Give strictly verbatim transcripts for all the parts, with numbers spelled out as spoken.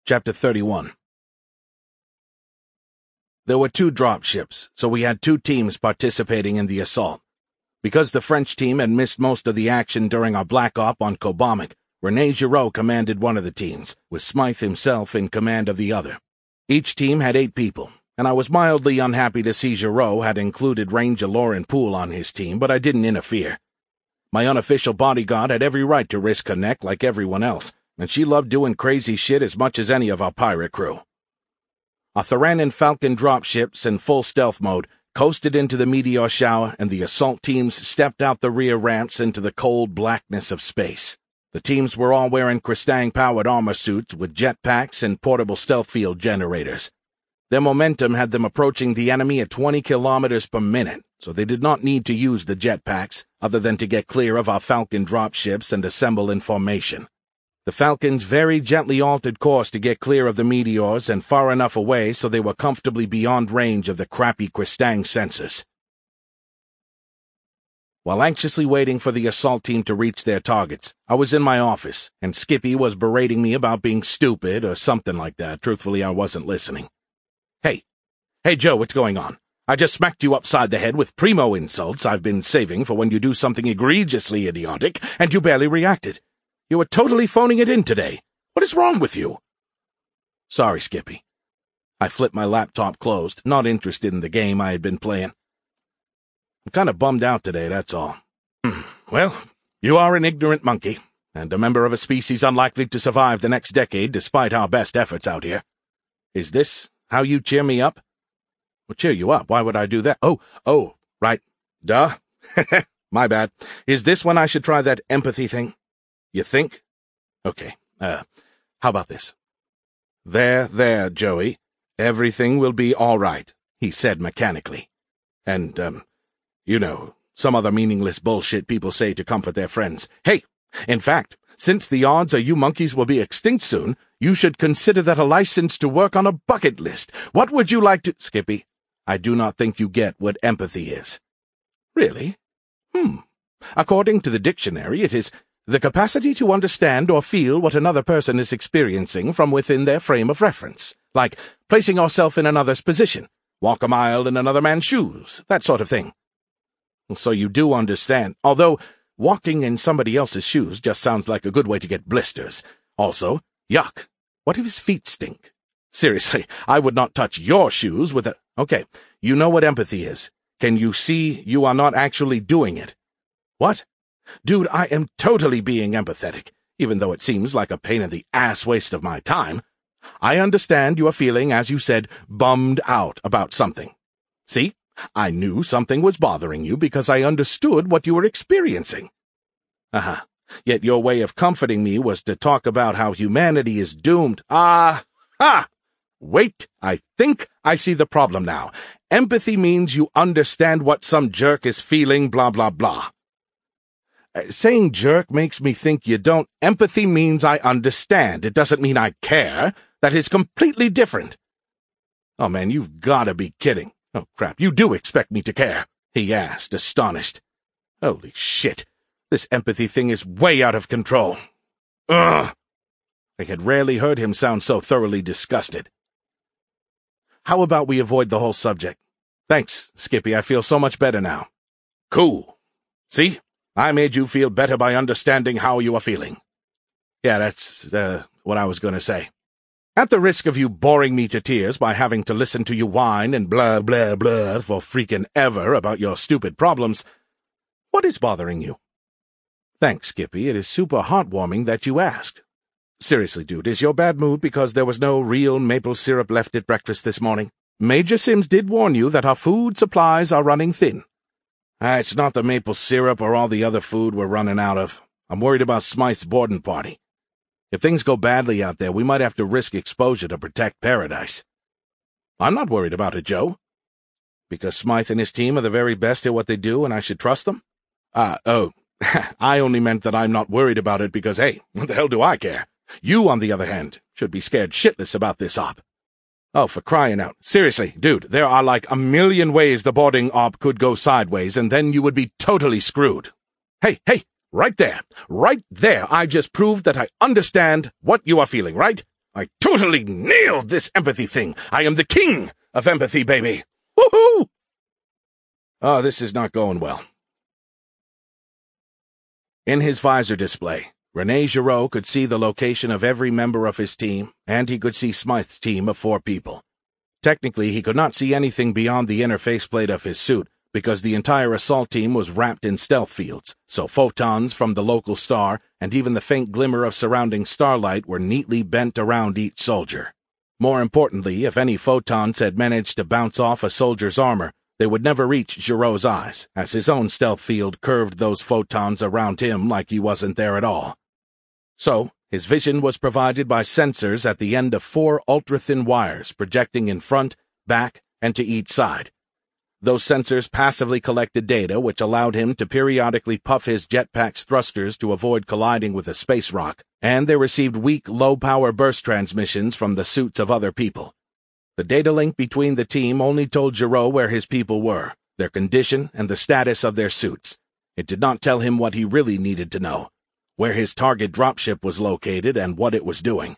Chapter thirty-one. There were two dropships, so we had two teams participating in the assault. Because the French team had missed most of the action during our Black Op on Kobamik, Rene Giraud commanded one of the teams, with Smythe himself in command of the other. Each team had eight people, and I was mildly unhappy to see Giraud had included Ranger Lauren Poole on his team, but I didn't interfere. My unofficial bodyguard had every right to risk her neck like everyone else, and she loved doing crazy shit as much as any of our pirate crew. Our Thoran and Falcon dropships in full stealth mode coasted into the meteor shower, and the assault teams stepped out the rear ramps into the cold blackness of space. The teams were all wearing Kristang-powered armor suits with jetpacks and portable stealth field generators. Their momentum had them approaching the enemy at twenty kilometers per minute, so they did not need to use the jetpacks, other than to get clear of our Falcon dropships and assemble in formation. The Falcons very gently altered course to get clear of the meteors and far enough away so they were comfortably beyond range of the crappy Kristang sensors. While anxiously waiting for the assault team to reach their targets, I was in my office, and Skippy was berating me about being stupid or something like that. Truthfully, I wasn't listening. Hey, hey Joe, what's going on? I just smacked you upside the head with primo insults I've been saving for when you do something egregiously idiotic, and you barely reacted. You were totally phoning it in today. What is wrong with you? Sorry, Skippy. I flipped my laptop closed, not interested in the game I had been playing. I'm kind of bummed out today, that's all. Well, you are an ignorant monkey, and a member of a species unlikely to survive the next decade despite our best efforts out here. Is this how you cheer me up? Well, cheer you up? Why would I do that? Oh, oh, right. Duh. My bad. Is this when I should try that empathy thing? You think? Okay, uh, how about this? There, there, Joey. Everything will be all right, he said mechanically. And, um, you know, some other meaningless bullshit people say to comfort their friends. Hey, in fact, since the odds are you monkeys will be extinct soon, you should consider that a license to work on a bucket list. What would you like to— Skippy, I do not think you get what empathy is. Really? Hmm. According to the dictionary, it is the capacity to understand or feel what another person is experiencing from within their frame of reference, like placing yourself in another's position, walk a mile in another man's shoes, that sort of thing. So you do understand, although walking in somebody else's shoes just sounds like a good way to get blisters. Also, yuck, what if his feet stink? Seriously, I would not touch your shoes with a— Okay, you know what empathy is. Can you see you are not actually doing it? What? Dude, I am totally being empathetic, even though it seems like a pain-in-the-ass waste of my time. I understand you are feeling, as you said, bummed out about something. See? I knew something was bothering you because I understood what you were experiencing. Uh-huh. Yet your way of comforting me was to talk about how humanity is doomed. Ah! Ha! Wait, I think I see the problem now. Empathy means you understand what some jerk is feeling, blah, blah, blah. Uh, saying jerk makes me think you don't. Empathy means I understand. It doesn't mean I care. That is completely different. Oh, man, you've got to be kidding. Oh, crap, you do expect me to care? He asked, astonished. Holy shit. This empathy thing is way out of control. Ugh! I had rarely heard him sound so thoroughly disgusted. How about we avoid the whole subject? Thanks, Skippy, I feel so much better now. Cool. See? I made you feel better by understanding how you are feeling. Yeah, that's, uh, what I was going to say. At the risk of you boring me to tears by having to listen to you whine and blah, blah, blah for freaking ever about your stupid problems, what is bothering you? Thanks, Skippy. It is super heartwarming that you asked. Seriously, dude, is your bad mood because there was no real maple syrup left at breakfast this morning? Major Sims did warn you that our food supplies are running thin. Ah, it's not the maple syrup or all the other food we're running out of. I'm worried about Smythe's boarding party. If things go badly out there, we might have to risk exposure to protect Paradise. I'm not worried about it, Joe. Because Smythe and his team are the very best at what they do and I should trust them? Ah, uh, oh, I only meant that I'm not worried about it because, hey, what the hell do I care? You, on the other hand, should be scared shitless about this op. Oh, for crying out. Seriously, dude, there are like a million ways the boarding op could go sideways, and then you would be totally screwed. Hey, hey, right there, right there, I just proved that I understand what you are feeling, right? I totally nailed this empathy thing. I am the king of empathy, baby. Woohoo! Oh, this is not going well. In his visor display, Rene Giraud could see the location of every member of his team, and he could see Smythe's team of four people. Technically, he could not see anything beyond the inner faceplate of his suit, because the entire assault team was wrapped in stealth fields, so photons from the local star and even the faint glimmer of surrounding starlight were neatly bent around each soldier. More importantly, if any photons had managed to bounce off a soldier's armor, they would never reach Giraud's eyes, as his own stealth field curved those photons around him like he wasn't there at all. So, his vision was provided by sensors at the end of four ultra-thin wires projecting in front, back, and to each side. Those sensors passively collected data which allowed him to periodically puff his jetpack's thrusters to avoid colliding with a space rock, and they received weak, low-power burst transmissions from the suits of other people. The data link between the team only told Giraud where his people were, their condition, and the status of their suits. It did not tell him what he really needed to know, where his target dropship was located and what it was doing.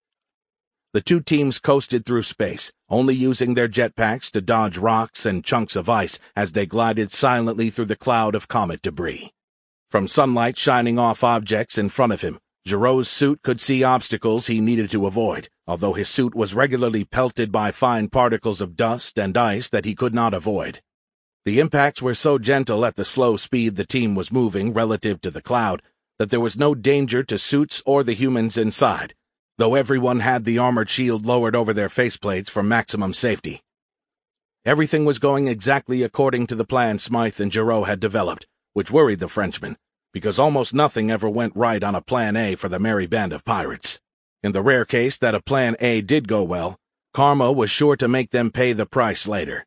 The two teams coasted through space, only using their jetpacks to dodge rocks and chunks of ice as they glided silently through the cloud of comet debris. From sunlight shining off objects in front of him, Giraud's suit could see obstacles he needed to avoid, although his suit was regularly pelted by fine particles of dust and ice that he could not avoid. The impacts were so gentle at the slow speed the team was moving relative to the cloud that there was no danger to suits or the humans inside, though everyone had the armored shield lowered over their faceplates for maximum safety. Everything was going exactly according to the plan Smythe and Giraud had developed, which worried the Frenchman, because almost nothing ever went right on a Plan A for the merry band of pirates. In the rare case that a Plan A did go well, karma was sure to make them pay the price later.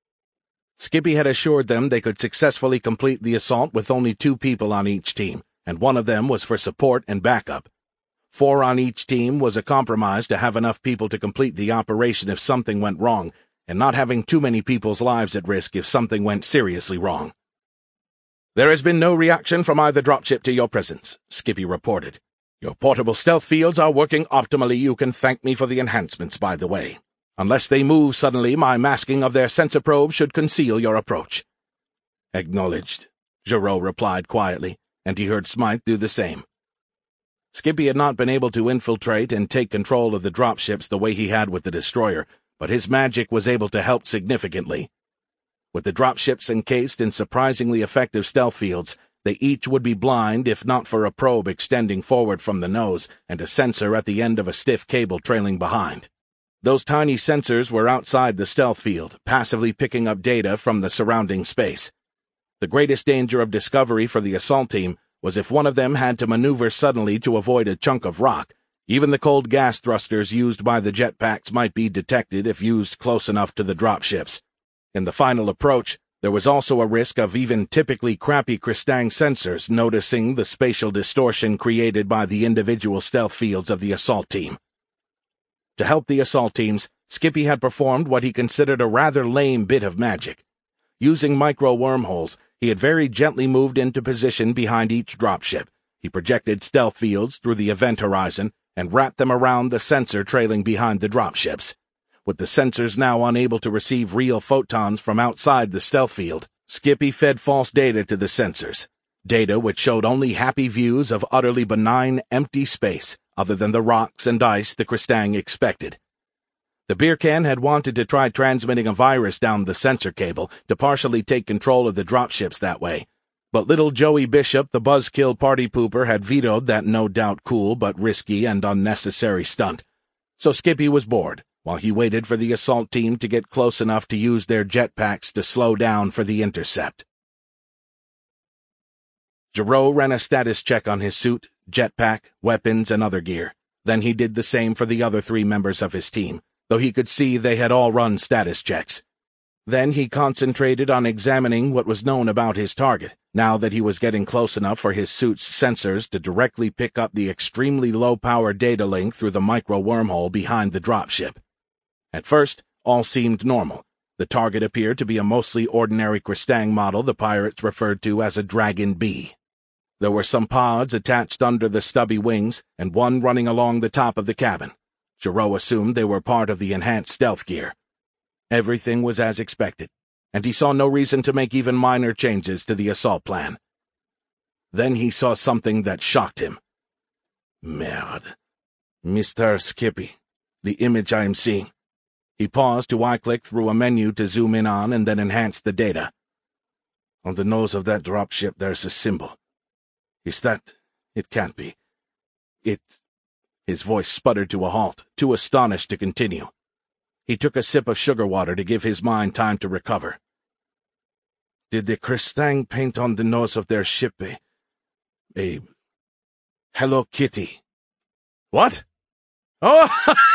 Skippy had assured them they could successfully complete the assault with only two people on each team, and one of them was for support and backup. Four on each team was a compromise to have enough people to complete the operation if something went wrong, and not having too many people's lives at risk if something went seriously wrong. "There has been no reaction from either dropship to your presence," Skippy reported. "Your portable stealth fields are working optimally. You can thank me for the enhancements, by the way. Unless they move suddenly, my masking of their sensor probes should conceal your approach." "Acknowledged," Giraud replied quietly, and he heard Smythe do the same. Skippy had not been able to infiltrate and take control of the dropships the way he had with the destroyer, but his magic was able to help significantly. With the dropships encased in surprisingly effective stealth fields, they each would be blind if not for a probe extending forward from the nose and a sensor at the end of a stiff cable trailing behind. Those tiny sensors were outside the stealth field, passively picking up data from the surrounding space. The greatest danger of discovery for the assault team was if one of them had to maneuver suddenly to avoid a chunk of rock. Even the cold gas thrusters used by the jetpacks might be detected if used close enough to the dropships. In the final approach, there was also a risk of even typically crappy Kristang sensors noticing the spatial distortion created by the individual stealth fields of the assault team. To help the assault teams, Skippy had performed what he considered a rather lame bit of magic. Using micro-wormholes, he had very gently moved into position behind each dropship. He projected stealth fields through the event horizon and wrapped them around the sensor trailing behind the dropships. With the sensors now unable to receive real photons from outside the stealth field, Skippy fed false data to the sensors, data which showed only happy views of utterly benign, empty space, other than the rocks and ice the Kristang expected. The beer can had wanted to try transmitting a virus down the sensor cable to partially take control of the dropships that way, but little Joey Bishop, the buzzkill party pooper, had vetoed that no doubt cool but risky and unnecessary stunt. So Skippy was bored, while he waited for the assault team to get close enough to use their jetpacks to slow down for the intercept. Giraud ran a status check on his suit, jetpack, weapons, and other gear. Then he did the same for the other three members of his team, though he could see they had all run status checks. Then he concentrated on examining what was known about his target, now that he was getting close enough for his suit's sensors to directly pick up the extremely low-power data link through the micro-wormhole behind the dropship. At first, all seemed normal. The target appeared to be a mostly ordinary Kristang model the pirates referred to as a Dragon B. There were some pods attached under the stubby wings, and one running along the top of the cabin. Giraud assumed they were part of the enhanced stealth gear. Everything was as expected, and he saw no reason to make even minor changes to the assault plan. Then he saw something that shocked him. Merde. Mister Skippy, the image I am seeing. He paused to eye-click through a menu to zoom in on and then enhance the data. On the nose of that dropship there's a symbol. Is that... It can't be. It... His voice sputtered to a halt, too astonished to continue. He took a sip of sugar water to give his mind time to recover. Did the Cristang paint on the nose of their ship a... a... Hello Kitty? What? Oh!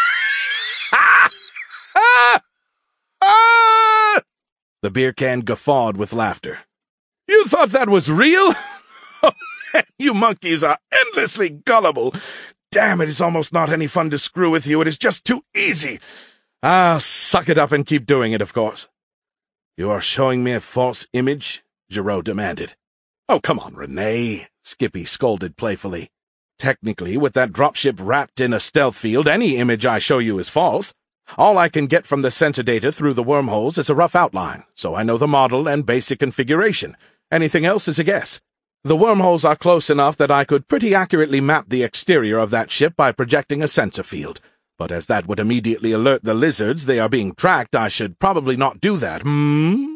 The beer can guffawed with laughter. You thought that was real? Oh, man, you monkeys are endlessly gullible. Damn, it is almost not any fun to screw with you. It is just too easy. Ah, suck it up and keep doing it, of course. You are showing me a false image? Giraud demanded. Oh, come on, Renee, Skippy scolded playfully. Technically, with that dropship wrapped in a stealth field, any image I show you is false. All I can get from the sensor data through the wormholes is a rough outline, so I know the model and basic configuration. Anything else is a guess. The wormholes are close enough that I could pretty accurately map the exterior of that ship by projecting a sensor field. But as that would immediately alert the lizards they are being tracked, I should probably not do that, hmm?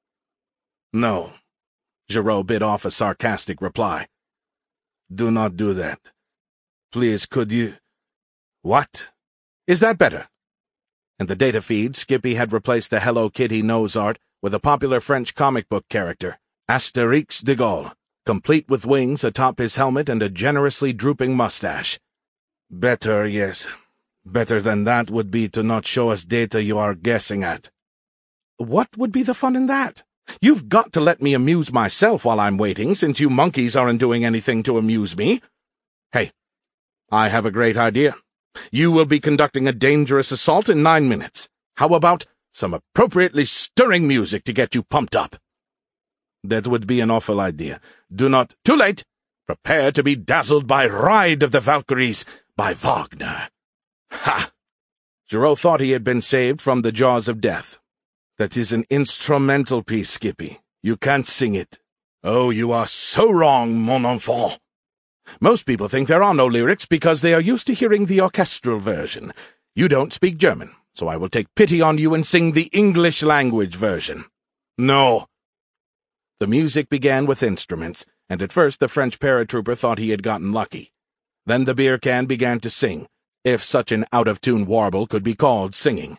No. Giraud bit off a sarcastic reply. Do not do that. Please, could you... What? Is that better? In the data feed, Skippy had replaced the Hello Kitty nose art with a popular French comic book character, Astérix de Gaulle, complete with wings atop his helmet and a generously drooping mustache. Better, yes. Better than that would be to not show us data you are guessing at. What would be the fun in that? You've got to let me amuse myself while I'm waiting, since you monkeys aren't doing anything to amuse me. Hey, I have a great idea. You will be conducting a dangerous assault in nine minutes. How about some appropriately stirring music to get you pumped up? That would be an awful idea. Do not... Too late! Prepare to be dazzled by Ride of the Valkyries by Wagner. Ha! Giraud thought he had been saved from the jaws of death. That is an instrumental piece, Skippy. You can't sing it. Oh, you are so wrong, mon enfant. Most people think there are no lyrics because they are used to hearing the orchestral version. You don't speak German, so I will take pity on you and sing the English language version. No. The music began with instruments, and at first the French paratrooper thought he had gotten lucky. Then the beer can began to sing, if such an out-of-tune warble could be called singing.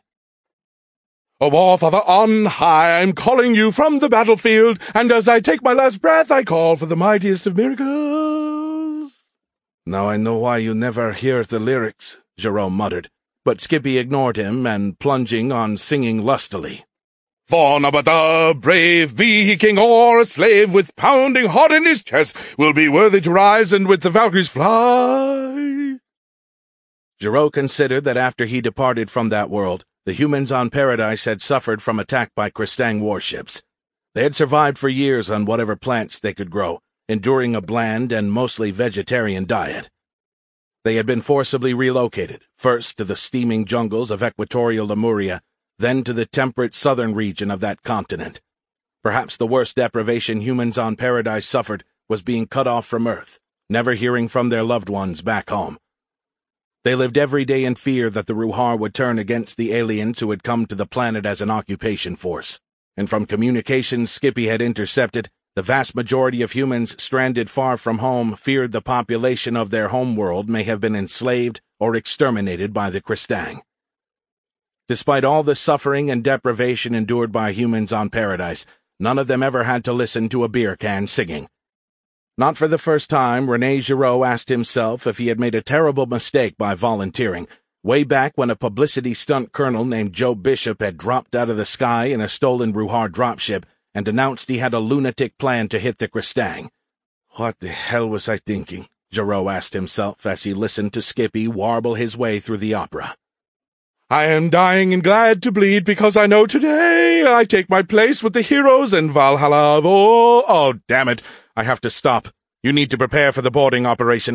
O War Father on high, I'm calling you from the battlefield, and as I take my last breath, I call for the mightiest of miracles. Now I know why you never hear the lyrics, Giraud muttered, but Skippy ignored him and plunging on singing lustily. For no but a brave be he king or a slave, with pounding heart in his chest, will be worthy to rise and with the Valkyries fly. Giraud considered that after he departed from that world, the humans on Paradise had suffered from attack by Cristang warships. They had survived for years on whatever plants they could grow, enduring a bland and mostly vegetarian diet. They had been forcibly relocated, first to the steaming jungles of equatorial Lemuria, then to the temperate southern region of that continent. Perhaps the worst deprivation humans on Paradise suffered was being cut off from Earth, never hearing from their loved ones back home. They lived every day in fear that the Ruhar would turn against the aliens who had come to the planet as an occupation force, and from communications Skippy had intercepted, the vast majority of humans stranded far from home feared the population of their homeworld may have been enslaved or exterminated by the Cristang. Despite all the suffering and deprivation endured by humans on Paradise, none of them ever had to listen to a beer can singing. Not for the first time, René Giraud asked himself if he had made a terrible mistake by volunteering, way back when a publicity stunt colonel named Joe Bishop had dropped out of the sky in a stolen Ruhar dropship and announced he had a lunatic plan to hit the Cristang. What the hell was I thinking? Giraud asked himself as he listened to Skippy warble his way through the opera. I am dying and glad to bleed because I know today I take my place with the heroes in Valhalla of all... Oh, damn it. I have to stop. You need to prepare for the boarding operation.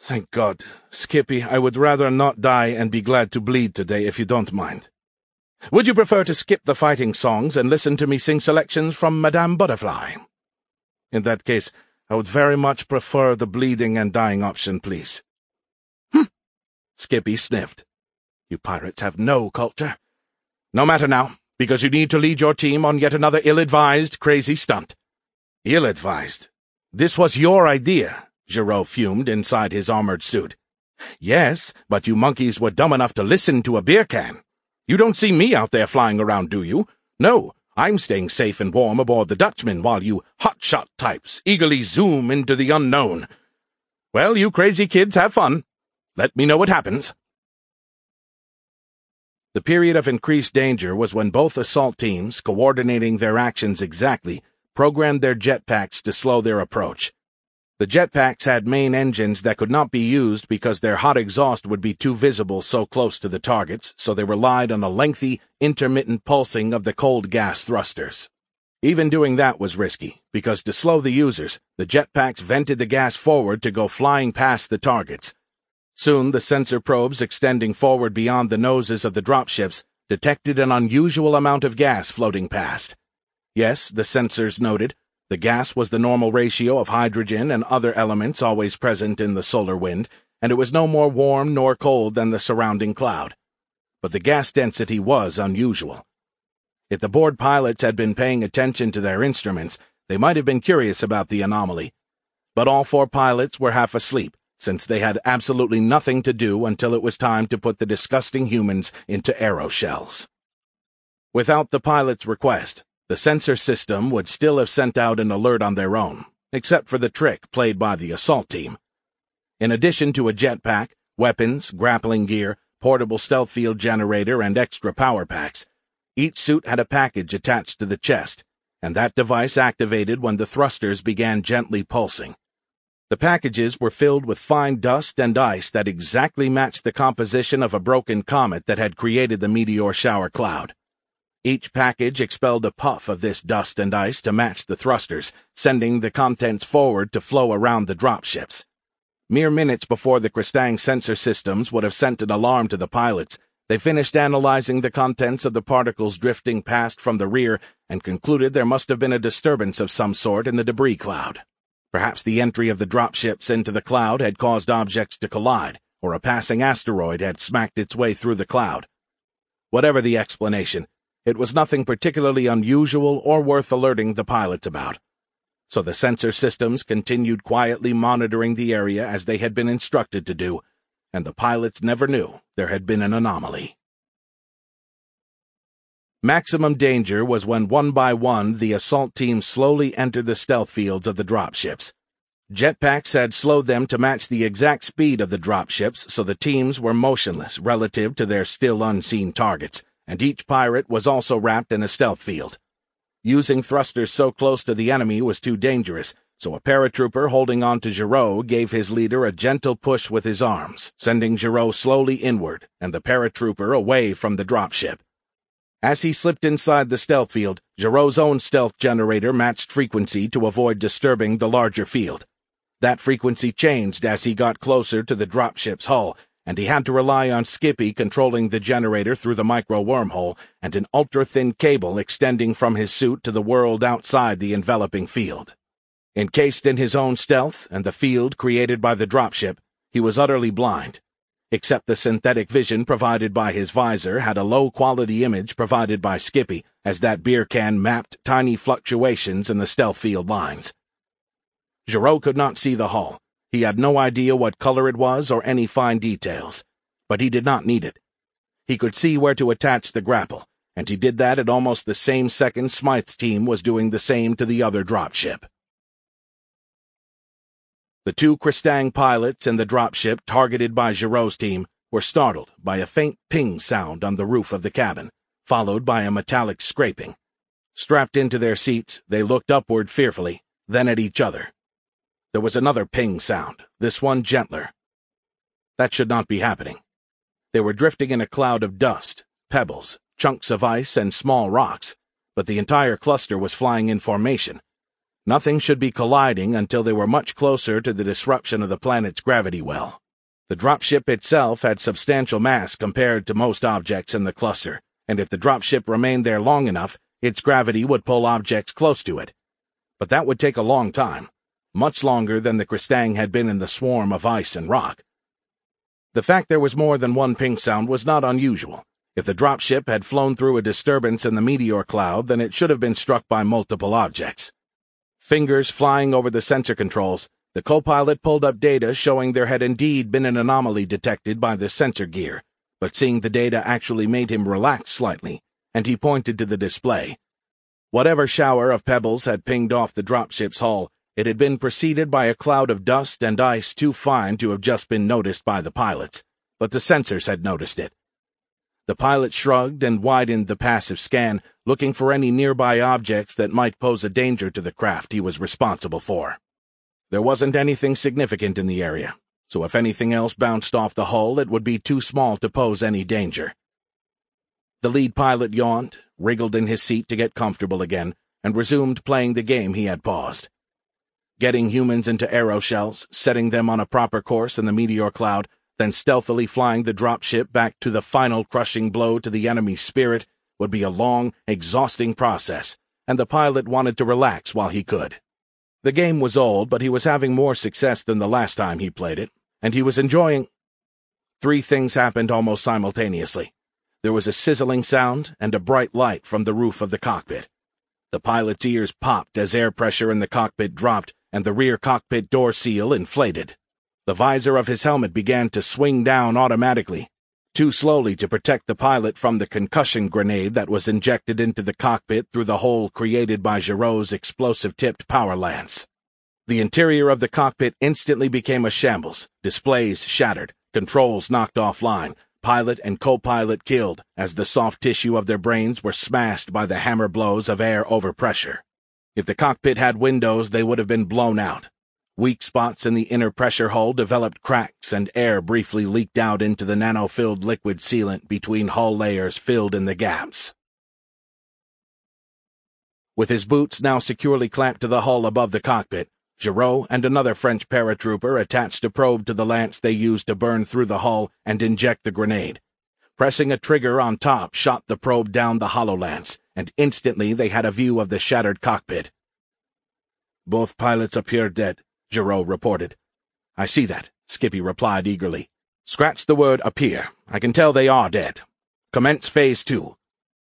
Thank God. Skippy, I would rather not die and be glad to bleed today if you don't mind. Would you prefer to skip the fighting songs and listen to me sing selections from Madame Butterfly? In that case, I would very much prefer the bleeding and dying option, please. Hm. Skippy sniffed. You pirates have no culture. No matter now, because you need to lead your team on yet another ill-advised, crazy stunt. Ill-advised? This was your idea, Giraud fumed inside his armored suit. Yes, but you monkeys were dumb enough to listen to a beer can. You don't see me out there flying around, do you? No, I'm staying safe and warm aboard the Dutchman while you hotshot types eagerly zoom into the unknown. Well, you crazy kids have fun. Let me know what happens. The period of increased danger was when both assault teams, coordinating their actions exactly, programmed their jetpacks to slow their approach. The jetpacks had main engines that could not be used because their hot exhaust would be too visible so close to the targets, so they relied on a lengthy, intermittent pulsing of the cold gas thrusters. Even doing that was risky, because to slow the users, the jetpacks vented the gas forward to go flying past the targets. Soon the sensor probes extending forward beyond the noses of the dropships detected an unusual amount of gas floating past. Yes, the sensors noted, the gas was the normal ratio of hydrogen and other elements always present in the solar wind, and it was no more warm nor cold than the surrounding cloud. But the gas density was unusual. If the board pilots had been paying attention to their instruments, they might have been curious about the anomaly. But all four pilots were half asleep, since they had absolutely nothing to do until it was time to put the disgusting humans into aeroshells. Without the pilot's request, the sensor system would still have sent out an alert on their own, except for the trick played by the assault team. In addition to a jetpack, weapons, grappling gear, portable stealth field generator, and extra power packs, each suit had a package attached to the chest, and that device activated when the thrusters began gently pulsing. The packages were filled with fine dust and ice that exactly matched the composition of a broken comet that had created the meteor shower cloud. Each package expelled a puff of this dust and ice to match the thrusters, sending the contents forward to flow around the dropships. Mere minutes before the Kristang sensor systems would have sent an alarm to the pilots, they finished analyzing the contents of the particles drifting past from the rear and concluded there must have been a disturbance of some sort in the debris cloud. Perhaps the entry of the dropships into the cloud had caused objects to collide, or a passing asteroid had smacked its way through the cloud. Whatever the explanation, it was nothing particularly unusual or worth alerting the pilots about. So the sensor systems continued quietly monitoring the area as they had been instructed to do, and the pilots never knew there had been an anomaly. Maximum danger was when one by one the assault teams slowly entered the stealth fields of the dropships. Jetpacks had slowed them to match the exact speed of the dropships, so the teams were motionless relative to their still unseen targets, and each pirate was also wrapped in a stealth field. Using thrusters so close to the enemy was too dangerous, so a paratrooper holding on to Giraud gave his leader a gentle push with his arms, sending Giraud slowly inward and the paratrooper away from the dropship. As he slipped inside the stealth field, Giraud's own stealth generator matched frequency to avoid disturbing the larger field. That frequency changed as he got closer to the dropship's hull, and he had to rely on Skippy controlling the generator through the micro-wormhole and an ultra-thin cable extending from his suit to the world outside the enveloping field. Encased in his own stealth and the field created by the dropship, he was utterly blind, except the synthetic vision provided by his visor had a low-quality image provided by Skippy as that beer can mapped tiny fluctuations in the stealth field lines. Giraud could not see the hull. He had no idea what color it was or any fine details, but he did not need it. He could see where to attach the grapple, and he did that at almost the same second Smythe's team was doing the same to the other dropship. The two Kristang pilots in the dropship targeted by Giraud's team were startled by a faint ping sound on the roof of the cabin, followed by a metallic scraping. Strapped into their seats, they looked upward fearfully, then at each other. There was another ping sound, this one gentler. That should not be happening. They were drifting in a cloud of dust, pebbles, chunks of ice, and small rocks, but the entire cluster was flying in formation. Nothing should be colliding until they were much closer to the disruption of the planet's gravity well. The dropship itself had substantial mass compared to most objects in the cluster, and if the dropship remained there long enough, its gravity would pull objects close to it. But that would take a long time, much longer than the Kristang had been in the swarm of ice and rock. The fact there was more than one ping sound was not unusual. If the dropship had flown through a disturbance in the meteor cloud, then it should have been struck by multiple objects. Fingers flying over the sensor controls, the co-pilot pulled up data showing there had indeed been an anomaly detected by the sensor gear, but seeing the data actually made him relax slightly, and he pointed to the display. Whatever shower of pebbles had pinged off the dropship's hull, it had been preceded by a cloud of dust and ice too fine to have just been noticed by the pilots, but the sensors had noticed it. The pilot shrugged and widened the passive scan, looking for any nearby objects that might pose a danger to the craft he was responsible for. There wasn't anything significant in the area, so if anything else bounced off the hull, it would be too small to pose any danger. The lead pilot yawned, wriggled in his seat to get comfortable again, and resumed playing the game he had paused. Getting humans into aeroshells, setting them on a proper course in the meteor cloud, then stealthily flying the dropship back to the final crushing blow to the enemy's spirit would be a long, exhausting process, and the pilot wanted to relax while he could. The game was old, but he was having more success than the last time he played it, and he was enjoying... Three things happened almost simultaneously. There was a sizzling sound and a bright light from the roof of the cockpit. The pilot's ears popped as air pressure in the cockpit dropped and the rear cockpit door seal inflated. The visor of his helmet began to swing down automatically, too slowly to protect the pilot from the concussion grenade that was injected into the cockpit through the hole created by Giraud's explosive-tipped power lance. The interior of the cockpit instantly became a shambles, displays shattered, controls knocked offline, pilot and co-pilot killed as the soft tissue of their brains were smashed by the hammer blows of air overpressure. If the cockpit had windows, they would have been blown out. Weak spots in the inner pressure hull developed cracks and air briefly leaked out into the nano-filled liquid sealant between hull layers filled in the gaps. With his boots now securely clamped to the hull above the cockpit, Giraud and another French paratrooper attached a probe to the lance they used to burn through the hull and inject the grenade. Pressing a trigger on top shot the probe down the hollow lance, and instantly they had a view of the shattered cockpit. "Both pilots appear dead," Giraud reported. "I see that," Skippy replied eagerly. "Scratch the word appear. I can tell they are dead. Commence phase two."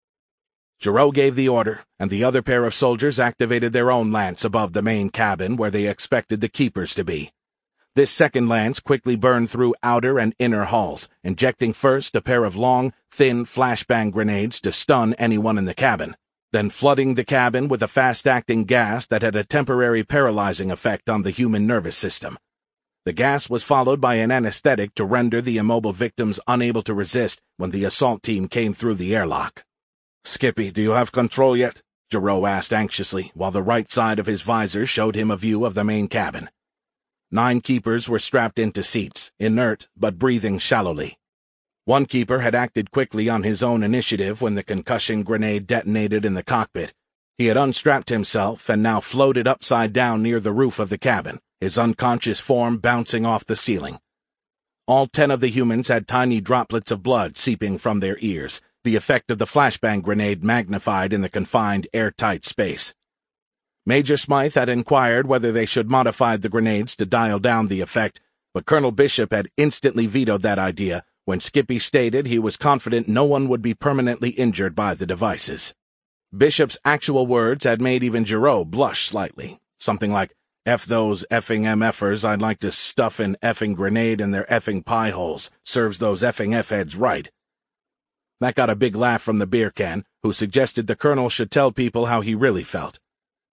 Giraud gave the order, and the other pair of soldiers activated their own lance above the main cabin where they expected the keepers to be. This second lance quickly burned through outer and inner hulls, injecting first a pair of long, thin flashbang grenades to stun anyone in the cabin, then flooding the cabin with a fast-acting gas that had a temporary paralyzing effect on the human nervous system. The gas was followed by an anesthetic to render the immobile victims unable to resist when the assault team came through the airlock. "Skippy, do you have control yet?" Giraud asked anxiously, while the right side of his visor showed him a view of the main cabin. Nine keepers were strapped into seats, inert but breathing shallowly. One keeper had acted quickly on his own initiative when the concussion grenade detonated in the cockpit. He had unstrapped himself and now floated upside down near the roof of the cabin, his unconscious form bouncing off the ceiling. All ten of the humans had tiny droplets of blood seeping from their ears, the effect of the flashbang grenade magnified in the confined, airtight space. Major Smythe had inquired whether they should modify the grenades to dial down the effect, but Colonel Bishop had instantly vetoed that idea when Skippy stated he was confident no one would be permanently injured by the devices. Bishop's actual words had made even Giraud blush slightly, something like, "F those effing M F'ers, I'd like to stuff an effing grenade in their effing pie holes, serves those effing F-heads right." That got a big laugh from the beer can, who suggested the colonel should tell people how he really felt.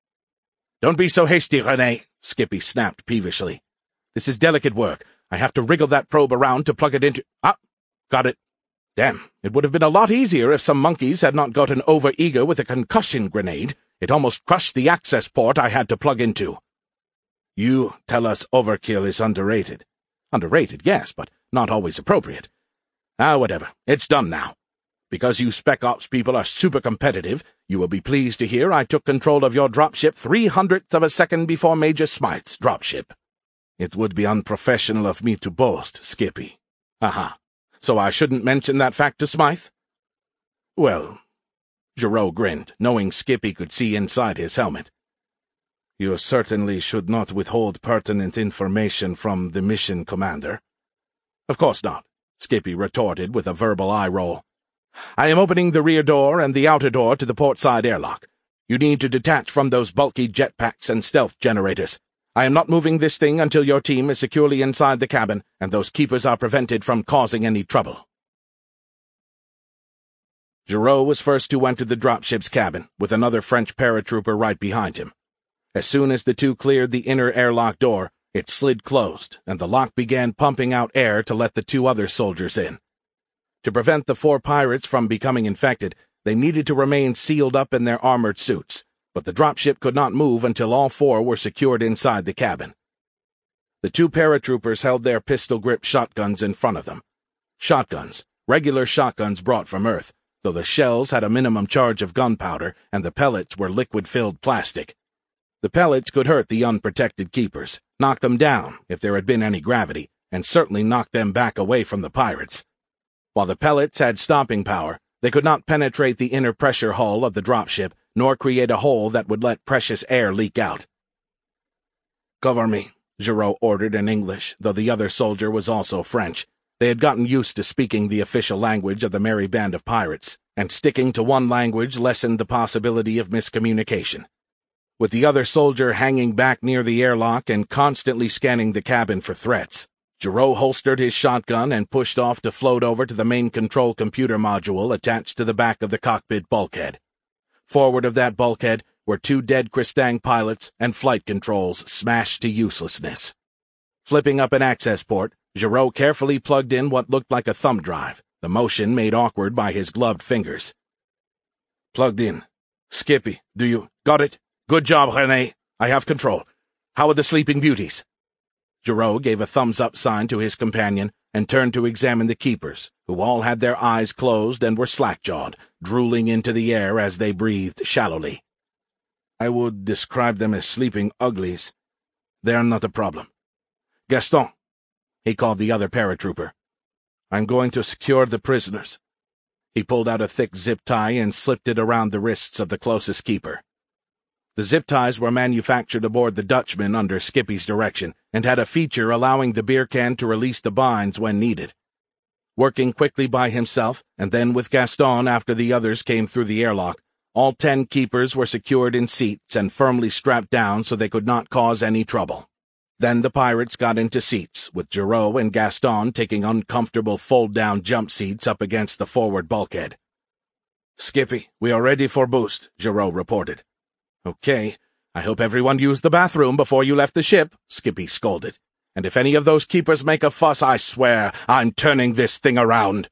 "Don't be so hasty, René," Skippy snapped peevishly. "This is delicate work. I have to wriggle that probe around to plug it into— Ah, got it. Damn, it would have been a lot easier if some monkeys had not gotten over-eager with a concussion grenade. It almost crushed the access port I had to plug into." "You tell us overkill is underrated." "Underrated, yes, but not always appropriate. Ah, whatever. It's done now." Because you Spec Ops people are super competitive, you will be pleased to hear I took control of your dropship three hundredths of a second before Major Smythe's dropship. It would be unprofessional of me to boast, Skippy. Aha. So I shouldn't mention that fact to Smythe? Well, Giraud grinned, knowing Skippy could see inside his helmet. You certainly should not withhold pertinent information from the mission commander. Of course not, Skippy retorted with a verbal eye roll. I am opening the rear door and the outer door to the portside airlock. You need to detach from those bulky jetpacks and stealth generators. I am not moving this thing until your team is securely inside the cabin and those keepers are prevented from causing any trouble. Giraud was first to enter the dropship's cabin, with another French paratrooper right behind him. As soon as the two cleared the inner airlock door, it slid closed, and the lock began pumping out air to let the two other soldiers in. To prevent the four pirates from becoming infected, they needed to remain sealed up in their armored suits, but the dropship could not move until all four were secured inside the cabin. The two paratroopers held their pistol-grip shotguns in front of them. Shotguns, regular shotguns brought from Earth, though the shells had a minimum charge of gunpowder and the pellets were liquid-filled plastic. The pellets could hurt the unprotected keepers, knock them down if there had been any gravity, and certainly knock them back away from the pirates. While the pellets had stopping power, they could not penetrate the inner pressure hull of the dropship, nor create a hole that would let precious air leak out. "Cover me," Giraud ordered in English, though the other soldier was also French. They had gotten used to speaking the official language of the merry band of pirates, and sticking to one language lessened the possibility of miscommunication. With the other soldier hanging back near the airlock and constantly scanning the cabin for threats, Giraud holstered his shotgun and pushed off to float over to the main control computer module attached to the back of the cockpit bulkhead. Forward of that bulkhead were two dead Kristang pilots and flight controls smashed to uselessness. Flipping up an access port, Giraud carefully plugged in what looked like a thumb drive, the motion made awkward by his gloved fingers. "Plugged in. Skippy, do you... Got it? Good job, René. I have control. How are the Sleeping Beauties?" Giraud gave a thumbs-up sign to his companion and turned to examine the keepers, who all had their eyes closed and were slack-jawed, drooling into the air as they breathed shallowly. "I would describe them as sleeping uglies. They are not a problem. Gaston," he called the other paratrooper, "I'm going to secure the prisoners." He pulled out a thick zip tie and slipped it around the wrists of the closest keeper. The zip ties were manufactured aboard the Dutchman under Skippy's direction and had a feature allowing the beer can to release the binds when needed. Working quickly by himself, and then with Gaston after the others came through the airlock, all ten keepers were secured in seats and firmly strapped down so they could not cause any trouble. Then the pirates got into seats, with Giraud and Gaston taking uncomfortable fold-down jump seats up against the forward bulkhead. "Skippy, we are ready for boost," Giraud reported. "Okay, I hope everyone used the bathroom before you left the ship," Skippy scolded. "And if any of those keepers make a fuss, I swear I'm turning this thing around."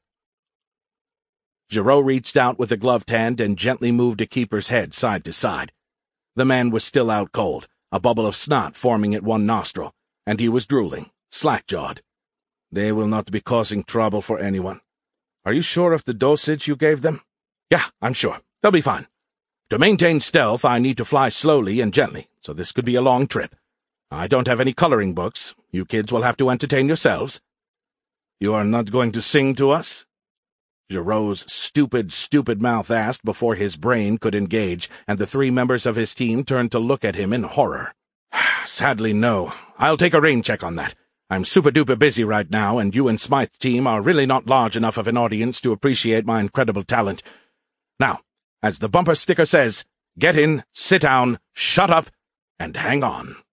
Giraud reached out with a gloved hand and gently moved a keeper's head side to side. The man was still out cold, a bubble of snot forming at one nostril, and he was drooling, slack-jawed. "They will not be causing trouble for anyone. Are you sure of the dosage you gave them?" "Yeah, I'm sure. They'll be fine. To maintain stealth, I need to fly slowly and gently, so this could be a long trip. I don't have any coloring books. You kids will have to entertain yourselves." "You are not going to sing to us?" Giraud's stupid, stupid mouth asked before his brain could engage, and the three members of his team turned to look at him in horror. "Sadly, no. I'll take a rain check on that. I'm super-duper busy right now, and you and Smythe's team are really not large enough of an audience to appreciate my incredible talent. Now, as the bumper sticker says, get in, sit down, shut up, and hang on."